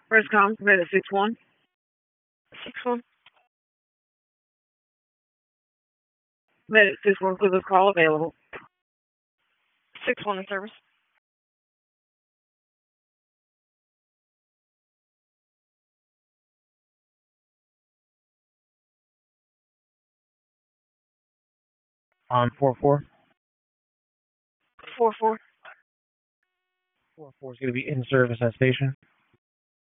First com, Medic 6-1. 6-1. Medic 6-1, quick call available. 6-1 in service. On 4-4. 4-4. 4-4 is going to be in service at station.